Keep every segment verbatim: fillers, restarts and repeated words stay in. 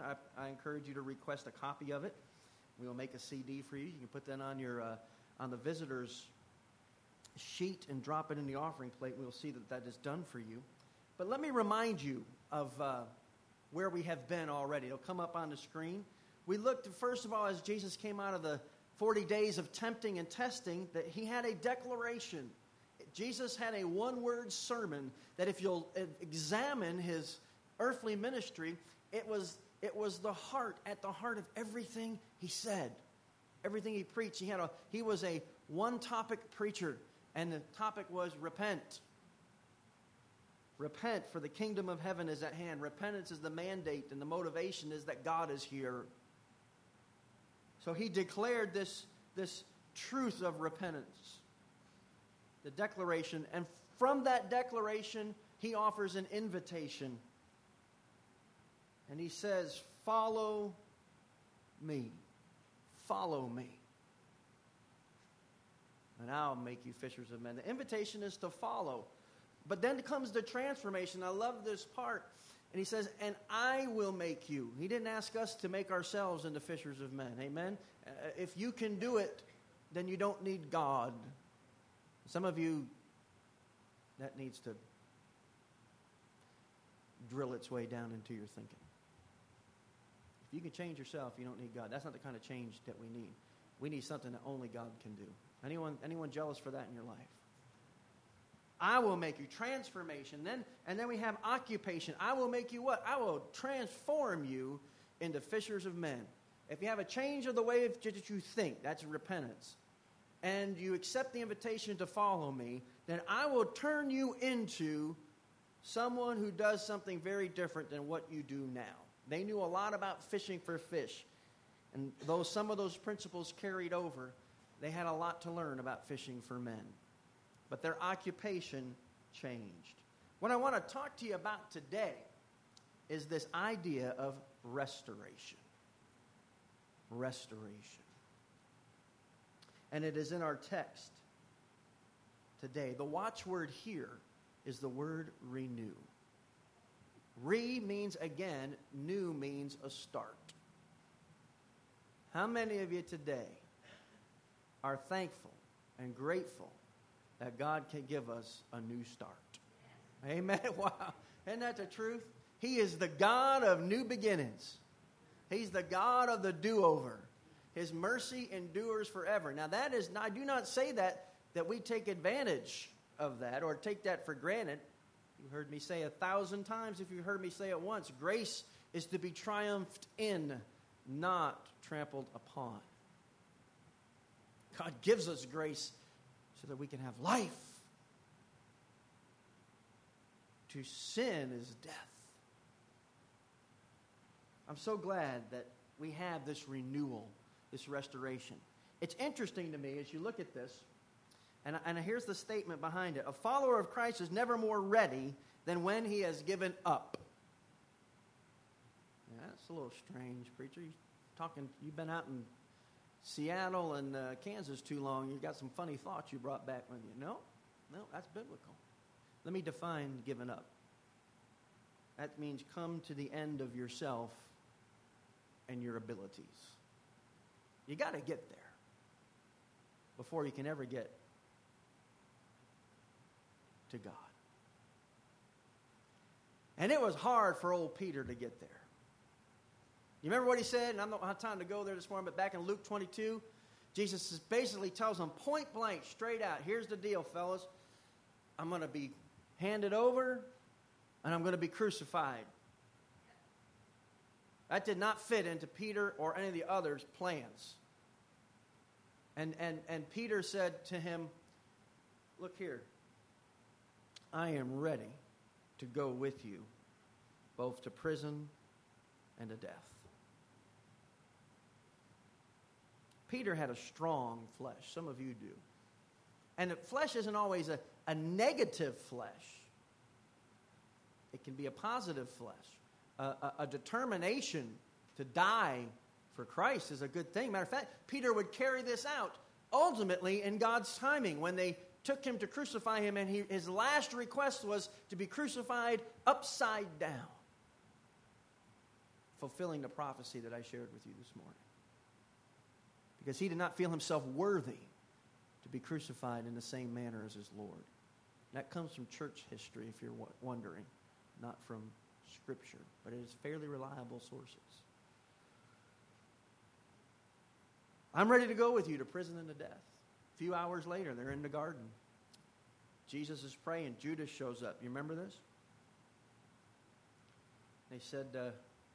I, I encourage you to request a copy of it. We will make a C D for you. You can put that on your uh, on the visitor's sheet and drop it in the offering plate. We'll see that that is done for you. But let me remind you of uh, where we have been already. It'll come up on the screen. We looked, first of all, as Jesus came out of the forty days of tempting and testing, that he had a declaration. Jesus had a one-word sermon that if you'll examine his earthly ministry, it was it was the heart, at the heart of everything he said, everything he preached. He had a he was a one-topic preacher, and the topic was repent. Repent, for the kingdom of heaven is at hand. Repentance is the mandate, and the motivation is that God is here. So he declared this, this truth of repentance, the declaration, and from that declaration, he offers an invitation. And he says, follow me. Follow me. And I'll make you fishers of men. The invitation is to follow. But then comes the transformation. I love this part. And he says, and I will make you. He didn't ask us to make ourselves into fishers of men. Amen? Uh, if you can do it, then you don't need God. Some of you, that needs to drill its way down into your thinking. If you can change yourself, you don't need God. That's not the kind of change that we need. We need something that only God can do. Anyone, anyone jealous for that in your life? I will make you. Transformation. Then, and then we have occupation. I will make you what? I will transform you into fishers of men. If you have a change of the way that you think, that's repentance, and you accept the invitation to follow me, then I will turn you into someone who does something very different than what you do now. They knew a lot about fishing for fish. And though some of those principles carried over, they had a lot to learn about fishing for men. But their occupation changed. What I want to talk to you about today is this idea of restoration. Restoration. And it is in our text today. The watchword here is the word renew. Re means again, new means a start. How many of you today are thankful and grateful that God can give us a new start? Amen. Wow. Isn't that the truth? He is the God of new beginnings. He's the God of the do-over. His mercy endures forever. Now that is, I do not say that, that we take advantage of that or take that for granted. You heard me say a thousand times, if you heard me say it once, grace is to be triumphed in, not trampled upon. God gives us grace so that we can have life. To sin is death. I'm so glad that we have this renewal, this restoration. It's interesting to me as you look at this, and, and here's the statement behind it. A follower of Christ is never more ready than when he has given up. Yeah, that's a little strange, preacher. You're talking, you've been out in Seattle and uh, Kansas too long. You've got some funny thoughts you brought back with you. No, no, that's biblical. Let me define giving up. That means come to the end of yourself and your abilities. You got to get there before you can ever get to God. And it was hard for old Peter to get there. You remember what he said? And I don't have time to go there this morning, but back in Luke twenty-two, Jesus basically tells them point blank, straight out, here's the deal, fellas. I'm going to be handed over, and I'm going to be crucified. That did not fit into Peter or any of the others' plans. And, and, and Peter said to him, look here, I am ready to go with you, both to prison and to death. Peter had a strong flesh. Some of you do. And the flesh isn't always a, a negative flesh. It can be a positive flesh. A, a, a determination to die for Christ is a good thing. Matter of fact, Peter would carry this out ultimately in God's timing when they took him to crucify him, and he, his last request was to be crucified upside down. fulfilling the prophecy that I shared with you this morning. Because he did not feel himself worthy to be crucified in the same manner as his Lord. That comes from church history, if you're wondering, not from Scripture, but it is fairly reliable sources. I'm ready to go with you to prison and to death. A few hours later, they're in the garden. Jesus is praying. Judas shows up. You remember this? They said, uh,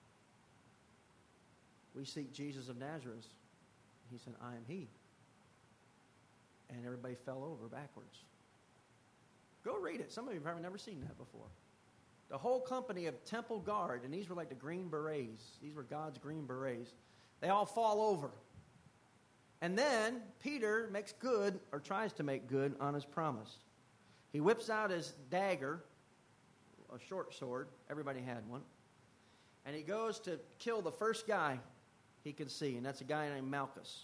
we seek Jesus of Nazareth. He said, I am he. And everybody fell over backwards. Go read it. Some of you have probably never seen that before. The whole company of temple guard, and these were like the green berets. These were God's green berets. They all fall over. And then Peter makes good, or tries to make good, on his promise. He whips out his dagger, a short sword. Everybody had one. And he goes to kill the first guy he could see, and that's a guy named Malchus.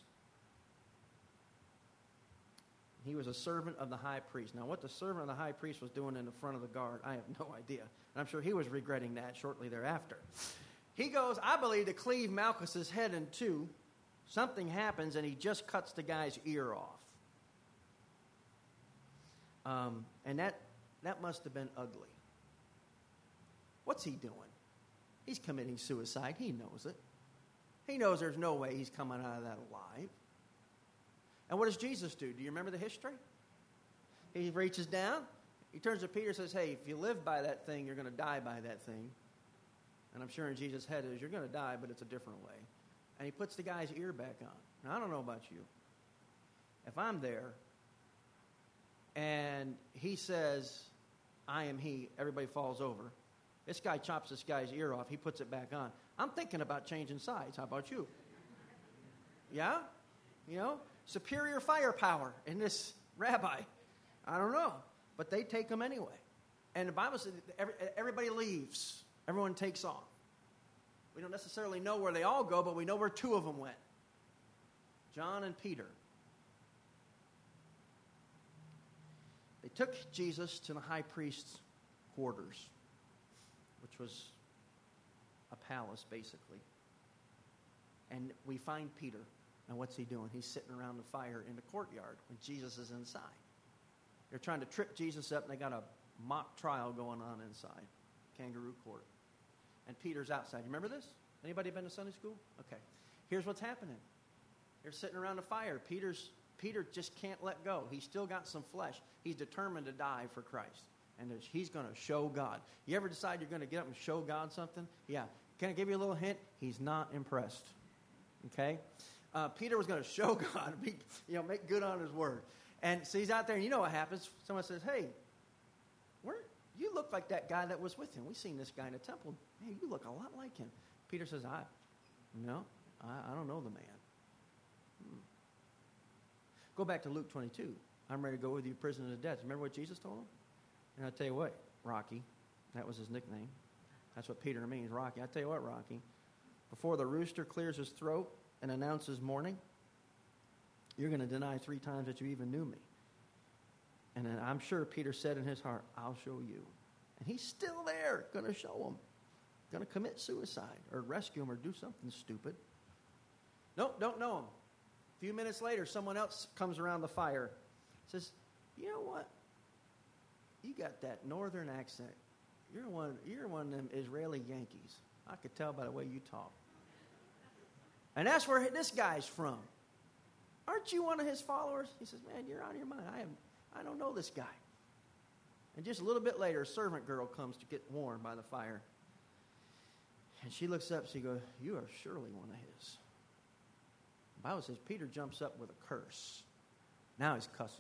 He was a servant of the high priest. Now, what the servant of the high priest was doing in the front of the guard, I have no idea. And I'm sure he was regretting that shortly thereafter. He goes, I believe, to cleave Malchus's head in two. Something happens, and he just cuts the guy's ear off. Um, and that, that must have been ugly. What's he doing? He's committing suicide. He knows it. He knows there's no way he's coming out of that alive. And what does Jesus do? Do you remember the history? He reaches down. He turns to Peter and says, hey, if you live by that thing, you're going to die by that thing. And I'm sure in Jesus' head is, you're going to die, but it's a different way. And he puts the guy's ear back on. Now, I don't know about you. If I'm there and he says, I am he, everybody falls over. This guy chops this guy's ear off. He puts it back on. I'm thinking about changing sides. How about you? Yeah? You know? Superior firepower in this rabbi. I don't know. But they take him anyway. And the Bible says every, everybody leaves. Everyone takes off. We don't necessarily know where they all go, but we know where two of them went. John and Peter. They took Jesus to the high priest's quarters, which was a palace, basically. And we find Peter. And what's he doing? He's sitting around the fire in the courtyard when Jesus is inside. They're trying to trip Jesus up, and they got a mock trial going on inside. Kangaroo court. And Peter's outside. You remember this? Anybody been to Sunday school? Okay. Here's what's happening. They're sitting around the fire. Peter's Peter just can't let go. He's still got some flesh. He's determined to die for Christ. And he's going to show God. You ever decide you're going to get up and show God something? Yeah. Can I give you a little hint? He's not impressed. Okay? Uh, Peter was going to show God, be, you know, make good on his word. And so he's out there, and you know what happens. Someone says, hey, where, you look like that guy that was with him. We've seen this guy in the temple. Hey, you look a lot like him. Peter says, I, no, I, I don't know the man. Hmm. Go back to Luke twenty-two. I'm ready to go with you to prison to death. Remember what Jesus told him? And I'll tell you what, Rocky, that was his nickname. That's what Peter means, Rocky. I'll tell you what, Rocky, before the rooster clears his throat and announces morning, you're going to deny three times that you even knew me. And then I'm sure Peter said in his heart, I'll show you. And he's still there, going to show him. Going to commit suicide or rescue him or do something stupid. Nope, don't know him. A few minutes later, someone else comes around the fire. Says, you know what? You got that northern accent. You're one, you're one of them Israeli Yankees. I could tell by the way you talk. And that's where this guy's from. Aren't you one of his followers? He says, man, you're out of your mind. I, am, I don't know this guy. And just a little bit later, a servant girl comes to get warmed by the fire. And she looks up and she goes, you are surely one of his. The Bible says Peter jumps up with a curse. Now he's cussing.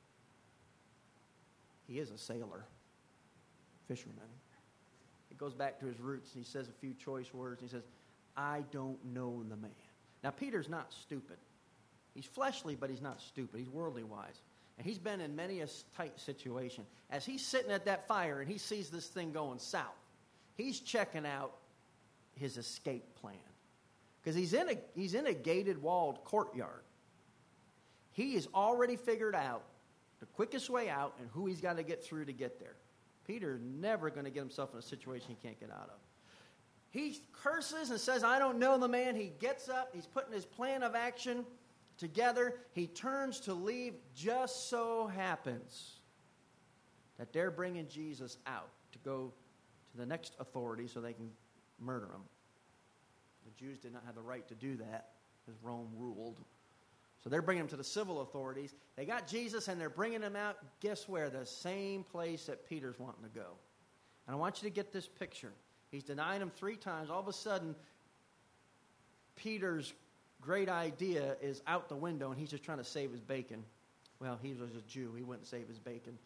He is a sailor, fisherman. He goes back to his roots and he says a few choice words. And he says, I don't know the man. Now, Peter's not stupid. He's fleshly, but he's not stupid. He's worldly wise. And he's been in many a tight situation. As he's sitting at that fire and he sees this thing going south, he's checking out his escape plan. Because he's in a he's in a gated, walled courtyard. He has already figured out the quickest way out and who he's got to get through to get there. Peter's never going to get himself in a situation he can't get out of. He curses and says, I don't know the man. He gets up. He's putting his plan of action together. He turns to leave. Just so happens that they're bringing Jesus out to go to the next authority so they can murder him. The Jews did not have the right to do that because Rome ruled. So they're bringing him to the civil authorities. They got Jesus and they're bringing him out. Guess where? The same place that Peter's wanting to go. And I want you to get this picture. He's denying him three times. All of a sudden, Peter's great idea is out the window, and he's just trying to save his bacon. Well, he was a Jew. He wouldn't save his bacon.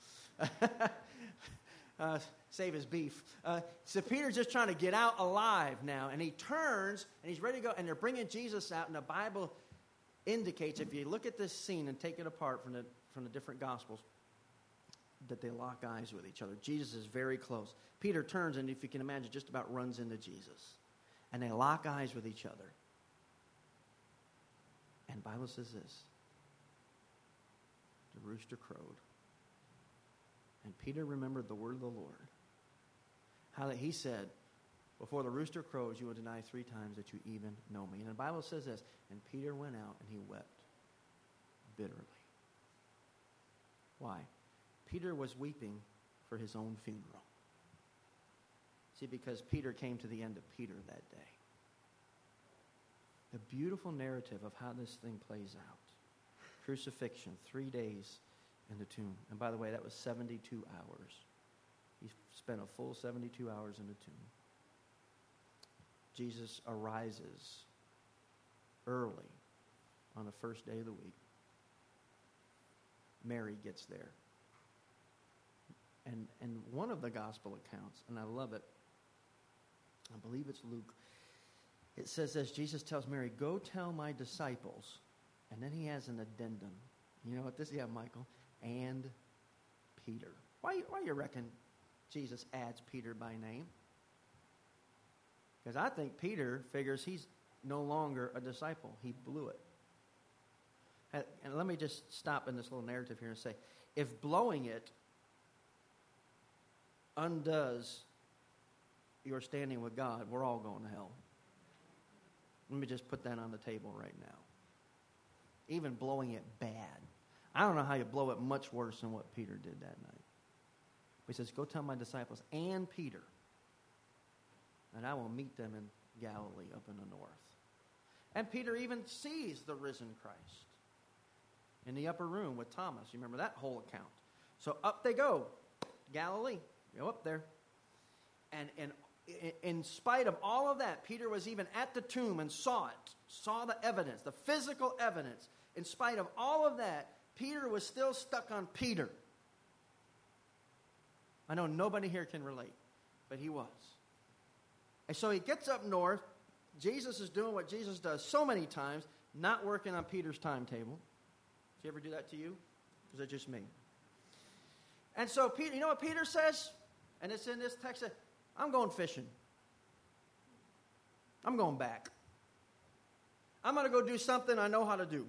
uh, save his beef. Uh, so Peter's just trying to get out alive now, and he turns, and he's ready to go, and they're bringing Jesus out, and the Bible indicates, if you look at this scene and take it apart from the, from the different Gospels, that they lock eyes with each other. Jesus is very close. Peter turns, and if you can imagine, just about runs into Jesus. And they lock eyes with each other. And the Bible says this. The rooster crowed. And Peter remembered the word of the Lord. How that he said, before the rooster crows, you will deny three times that you even know me. And the Bible says this, and Peter went out and he wept bitterly. Why? Peter was weeping for his own funeral. See, because Peter came to the end of Peter that day. The beautiful narrative of how this thing plays out. Crucifixion, three days in the tomb. And by the way, that was seventy-two hours. He spent a full seventy-two hours in the tomb. Jesus arises early on the first day of the week. Mary gets there. And, and one of the gospel accounts, and I love it, I believe it's Luke, it says this, Jesus tells Mary, go tell my disciples, and then he has an addendum. You know what this is? Yeah, Michael. And Peter. Why, why you reckon Jesus adds Peter by name? Because I think Peter figures he's no longer a disciple. He blew it. And, and let me just stop in this little narrative here and say, if blowing it undoes your standing with God, we're all going to hell. Let me just put that on the table right now. Even blowing it bad. I don't know how you blow it much worse than what Peter did that night. He says, go tell my disciples and Peter, and I will meet them in Galilee up in the north. And Peter even sees the risen Christ in the upper room with Thomas. You remember that whole account. So up they go. Galilee. Go up there. And, and in spite of all of that, Peter was even at the tomb and saw it. Saw the evidence, the physical evidence. In spite of all of that, Peter was still stuck on Peter. I know nobody here can relate, but he was. And so he gets up north. Jesus is doing what Jesus does so many times, not working on Peter's timetable. Did you ever do that to you? Or is it just me? And so Peter, you know what Peter says? And it's in this text. I'm going fishing. I'm going back. I'm going to go do something I know how to do.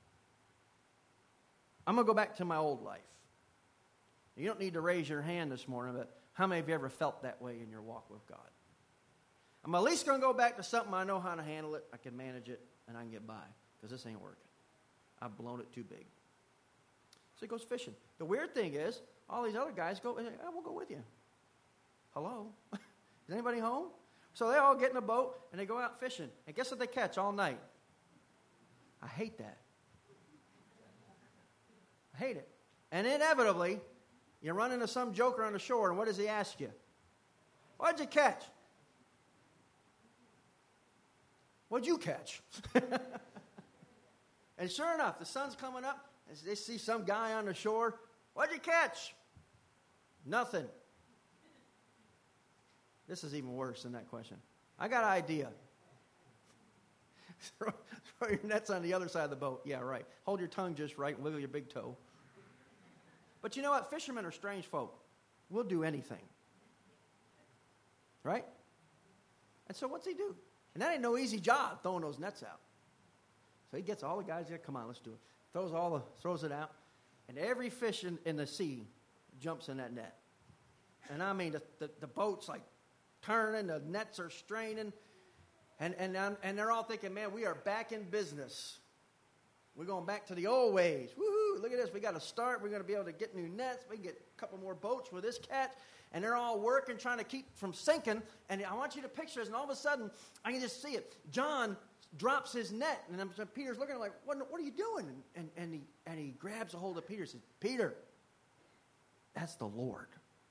I'm going to go back to my old life. You don't need to raise your hand this morning, but how many of you ever felt that way in your walk with God? I'm at least going to go back to something I know how to handle it, I can manage it, and I can get by, because this ain't working. I've blown it too big. So he goes fishing. The weird thing is, all these other guys go, oh, we'll go with you. Hello? Is anybody home? So they all get in a boat, and they go out fishing. And guess what they catch all night? I hate that. I hate it. And inevitably, you run into some joker on the shore, and what does he ask you? What'd you catch? What'd you catch? And sure enough, the sun's coming up, and they see some guy on the shore. What'd you catch? Nothing. This is even worse than that question. I got an idea. throw, throw your nets on the other side of the boat. Yeah, right. Hold your tongue just right and wiggle your big toe. But you know what? Fishermen are strange folk. We'll do anything. Right? And so what's he do? And that ain't no easy job, throwing those nets out. So he gets all the guys there. Come on, let's do it. Throws all the throws it out. And every fish in, in the sea jumps in that net. And I mean, the, the, the boat's like turning, the nets are straining. And, and, and they're all thinking, man, we are back in business. We're going back to the old ways. Woohoo, look at this. We got to start. We're going to be able to get new nets. We can get a couple more boats with this catch. And they're all working, trying to keep from sinking. And I want you to picture this. And all of a sudden, I can just see it. John drops his net. And I'm, so Peter's looking like, what, what are you doing? And, and, and, he, and he grabs a hold of Peter and says, Peter, that's the Lord.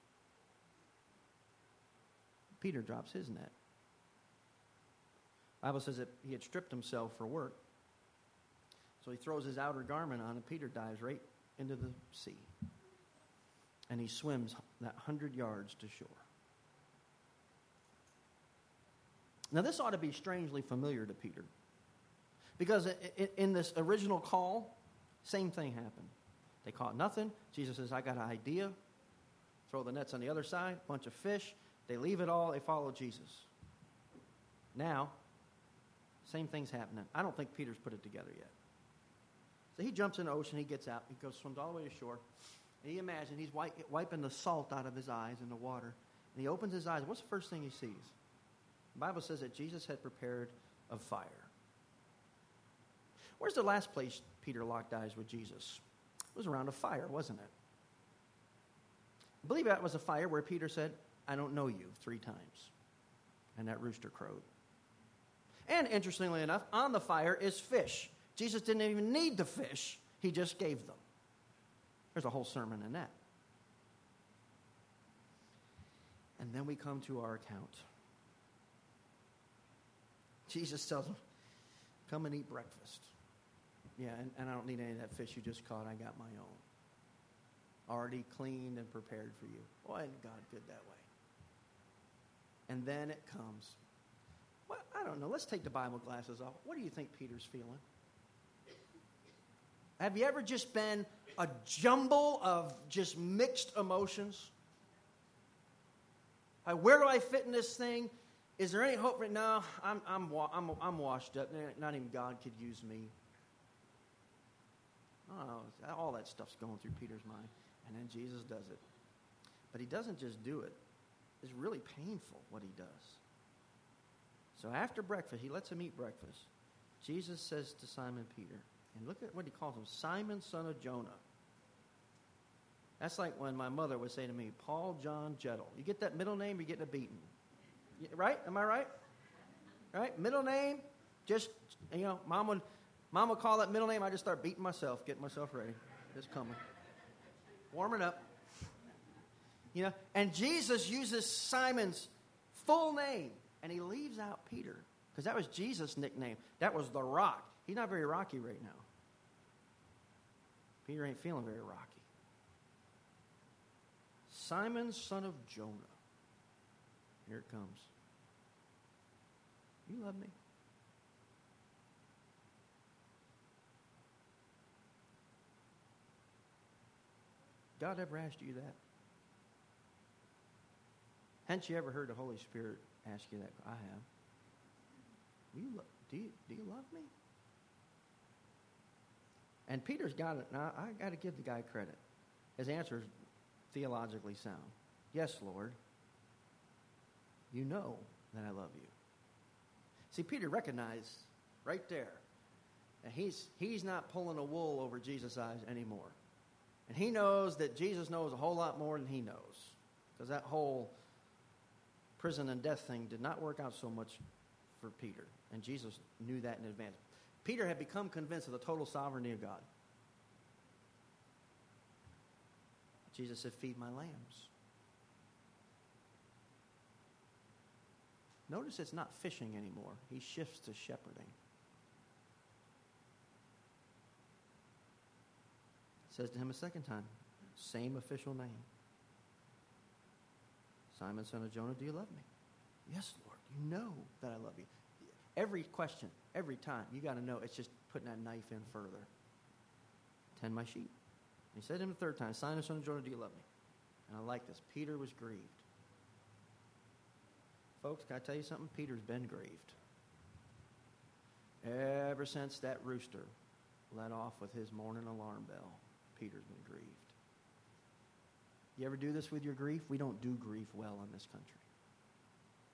Peter drops his net. The Bible says that he had stripped himself for work. So he throws his outer garment on, and Peter dives right into the sea. And he swims that hundred yards to shore. Now, this ought to be strangely familiar to Peter. Because in this original call, same thing happened. They caught nothing. Jesus says, I got an idea. Throw the nets on the other side, bunch of fish. They leave it all. They follow Jesus. Now, same thing's happening. I don't think Peter's put it together yet. So he jumps in the ocean, he gets out, he goes swims all the way to shore. And he imagines he's wipe, wiping the salt out of his eyes in the water. And he opens his eyes. What's the first thing he sees? The Bible says that Jesus had prepared a fire. Where's the last place Peter locked eyes with Jesus? It was around a fire, wasn't it? I believe that was a fire where Peter said, I don't know you, three times. And that rooster crowed. And interestingly enough, on the fire is fish. Jesus didn't even need the fish. He just gave them. There's a whole sermon in that. And then we come to our account. Jesus tells them, come and eat breakfast. Yeah, and, and I don't need any of that fish you just caught. I got my own. Already cleaned and prepared for you. Boy, isn't God good that way? And then it comes. Well, I don't know. Let's take the Bible glasses off. What do you think Peter's feeling? Have you ever just been a jumble of just mixed emotions? Like, where do I fit in this thing? Is there any hope? No, I'm, I'm, I'm, I'm washed up. Not even God could use me. Oh, all that stuff's going through Peter's mind. And then Jesus does it. But he doesn't just do it. It's really painful what he does. So after breakfast, he lets him eat breakfast. Jesus says to Simon Peter, and look at what he calls him, Simon, son of Jonah. That's like when my mother would say to me, Paul John Jettle. You get that middle name, you're getting a beating. Right? Am I right? Right? Middle name, just, you know, mom would, mom would call that middle name. I just start beating myself, getting myself ready. It's coming. Warming up. You know, and Jesus uses Simon's full name, and he leaves out Peter, because that was Jesus' nickname. That was the Rock. He's not very rocky right now. Peter ain't feeling very rocky. Simon, son of Jonah. Here it comes. You love me? God ever asked you that? Hadn't you ever heard the Holy Spirit ask you that? I have. You lo- do, you, do you love me? And Peter's got it. Now, I got to give the guy credit. His answer is theologically sound. Yes, Lord. You know that I love you. See, Peter recognized right there that he's, he's not pulling a wool over Jesus' eyes anymore. And he knows that Jesus knows a whole lot more than he knows. Because that whole prison and death thing did not work out so much for Peter. And Jesus knew that in advance. Peter had become convinced of the total sovereignty of God. Jesus said, feed my lambs. Notice it's not fishing anymore. He shifts to shepherding. Says to him a second time, same official name. Simon, son of Jonah, do you love me? Yes, Lord. You know that I love you. Every question, every time, you got to know it's just putting that knife in further. Tend my sheep. And he said to him the third time, Simon, son of Jonah, do you love me? And I like this. Peter was grieved. Folks, can I tell you something? Peter's been grieved. Ever since that rooster let off with his morning alarm bell, Peter's been grieved. You ever do this with your grief? We don't do grief well in this country.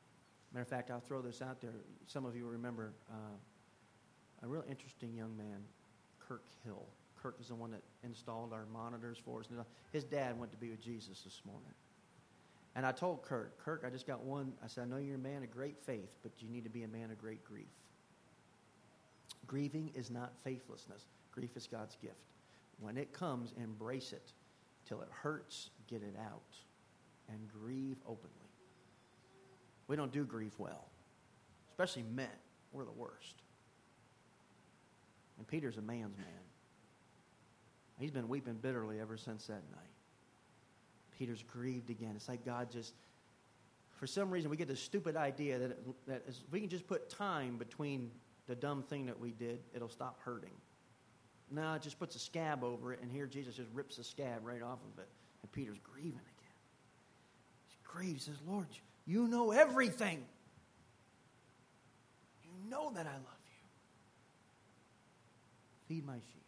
Matter of fact, I'll throw this out there. Some of you remember uh, a real interesting young man, Kirk Hill. Kirk is the one that installed our monitors for us. His dad went to be with Jesus this morning. And I told Kirk, Kirk, I just got one. I said, I know you're a man of great faith, but you need to be a man of great grief. Grieving is not faithlessness. Grief is God's gift. When it comes, embrace it. Till it hurts, get it out. And grieve openly. We don't do grief well. Especially men. We're the worst. And Peter's a man's man. He's been weeping bitterly ever since that night. Peter's grieved again. It's like God just, for some reason, we get this stupid idea that, it, that if we can just put time between the dumb thing that we did, it'll stop hurting. No, it just puts a scab over it, and here Jesus just rips the scab right off of it. And Peter's grieving again. He grieves. He says, Lord, you know everything. You know that I love you. Feed my sheep.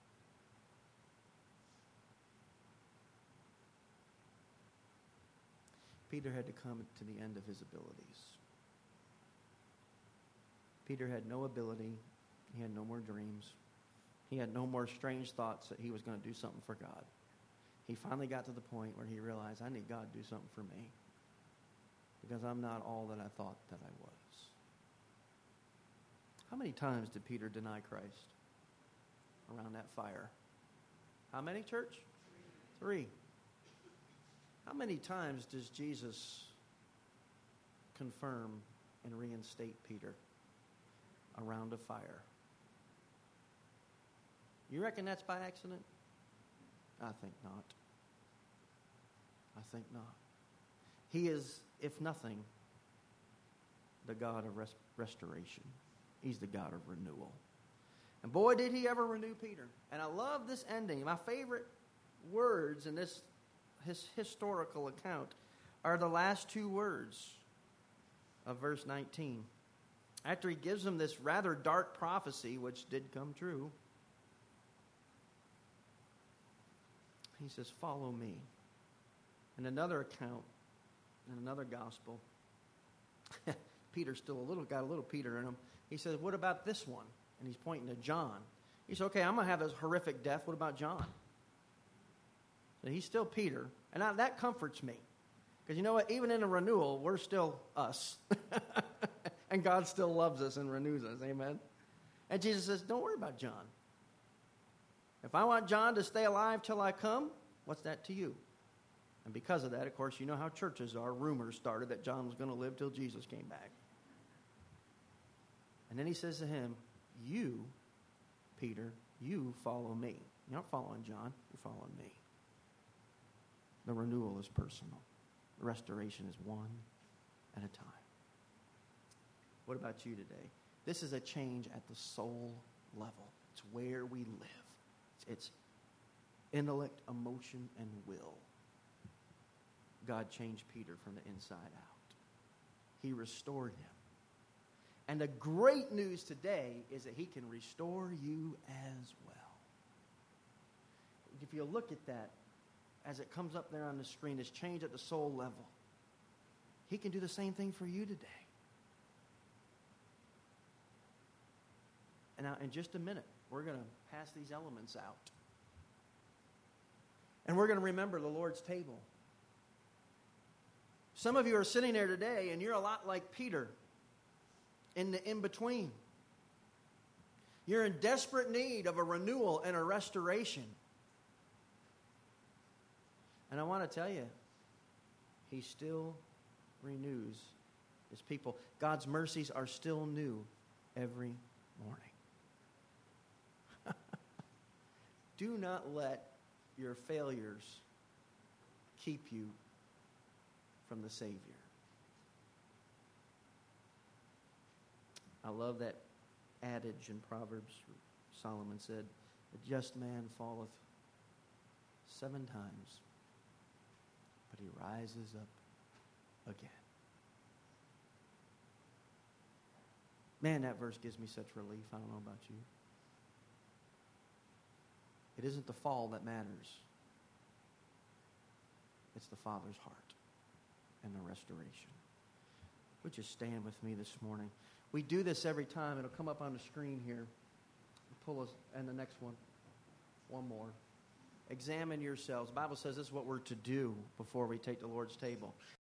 Peter had to come to the end of his abilities. Peter had no ability. He had no more dreams. He had no more strange thoughts that he was going to do something for God. He finally got to the point where he realized, I need God to do something for me because I'm not all that I thought that I was. How many times did Peter deny Christ around that fire? How many, church? Three. How many times does Jesus confirm and reinstate Peter around a fire? You reckon that's by accident? I think not. I think not. He is, if nothing, the God of res- restoration. He's the God of renewal. And boy, did he ever renew Peter. And I love this ending. My favorite words in this his historical account are the last two words of verse nineteen. After he gives them this rather dark prophecy, which did come true, he says, follow me. In another account, in another gospel, Peter's still a little, got a little Peter in him. He says, what about this one? And he's pointing to John. He says, okay, I'm going to have this horrific death. What about John? So he's still Peter. And I, that comforts me. Because you know what? Even in a renewal, we're still us. And God still loves us and renews us. Amen? And Jesus says, don't worry about John. If I want John to stay alive till I come, what's that to you? And because of that, of course, you know how churches are. Rumors started that John was going to live till Jesus came back. And then he says to him, you, Peter, you follow me. You're not following John. You're following me. The renewal is personal. The restoration is one at a time. What about you today? This is a change at the soul level. It's where we live. It's intellect, emotion, and will. God changed Peter from the inside out. He restored him. And the great news today is that he can restore you as well. If you look at that, as it comes up there on the screen, it's change at the soul level. He can do the same thing for you today. And now, in just a minute, we're going to pass these elements out. And we're going to remember the Lord's table. Some of you are sitting there today, and you're a lot like Peter in the in-between. You're in desperate need of a renewal and a restoration. And I want to tell you, he still renews his people. God's mercies are still new every morning. Do not let your failures keep you from the Savior. I love that adage in Proverbs. Solomon said, "A just man falleth seven times, but he rises up again." Man, that verse gives me such relief. I don't know about you. It isn't the fall that matters. It's the Father's heart and the restoration. Would you stand with me this morning? We do this every time. It'll come up on the screen here. Pull us, and the next one. One more. Examine yourselves. The Bible says this is what we're to do before we take the Lord's table.